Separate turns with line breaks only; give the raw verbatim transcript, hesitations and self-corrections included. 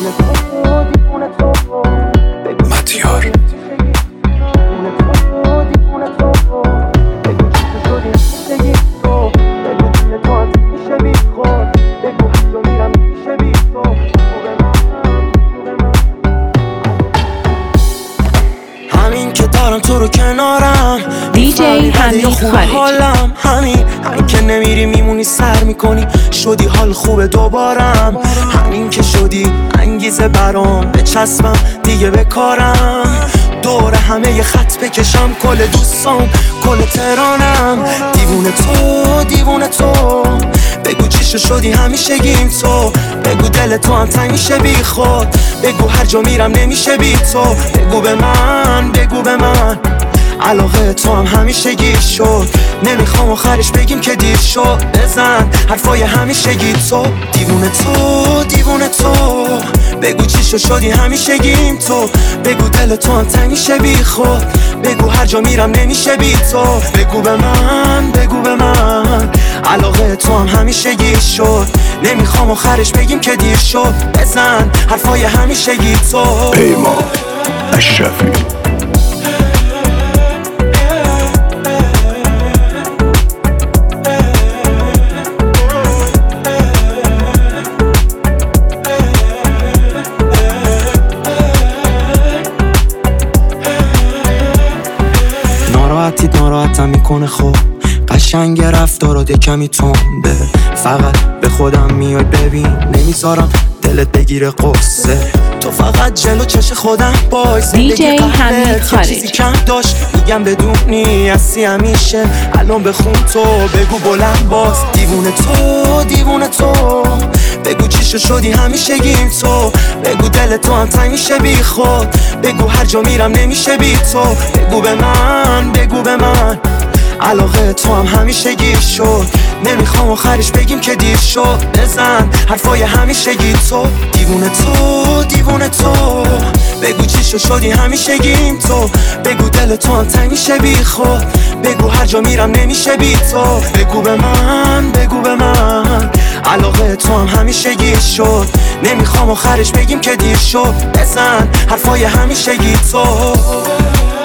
مطیار
همین که دارم تو رو کنارم
دیجی حمید خارجی.
حالم همین همین که نمیری میمونی سر میکنی شدی حال خوبه دوبارم همین که شدی انگیزه برام بچسبم دیگه به کارم دور همه یه خط بکشم کل دوستام کل تهرانم دیوونه تو دیوونه تو بگو چیشو شدی همیشه گیم تو بگو دل تو هم تنگ میشه بی خود بگو هر جا میرم نمیشه بی تو بگو به من بگو به من علاقه تو هم همیشه گیر شد نمیخوام آخرش بگیم که دیر شد بزن حرفای همیشه گیر تو دیوونه تو دیوونه تو بگو چیشو شدی همیشه گیم تو بگو دل تو هم تنگ میشه بی خود بگو هر جا میرم نمیشه بی تو بگو به من بگو به من علاقه تو هم همیشه گیر شد نمیخوام آخرش بگیم که دیر شد بزن حرفای همیشه گیر تو
پیمان اشرفی
ناراحتی ناراحتم میکنه خب قشنگ رفتارات کمی تنده فقط به خودم میای ببین نمیذارم دلت بگیره قصه تو فقط جلو چش خودم بای
دیجی حمید خارجی.
چیزی کم داشت میگم بدونی هستی همیشه الان بخون تو بگو بلند باز دیوونه تو دیوونه تو بگو چیشو شدی همیشه گیم تو بگو دل تو هم تنگ میشه بی خود بگو هر جا میرم نمیشه بی تو بگو به من بگو به من علاقه تو هم همیشه گیر شد نمیخوام آخرش بگیم که دیر شد بزن حرفای همیشه گیر تو دیوونه تو دیوونه تو بگو چیشو شدی همیشه گیم تو بگو دل تو هم تنگ میشه بی خود بگو هر جا میرم نمیشه بی تو بگو به من بگو به من علاقه تو هم همیشه گیر شد نمیخوام آخرش بگیم که دیر شد بزن حرفای همیشه گیر تو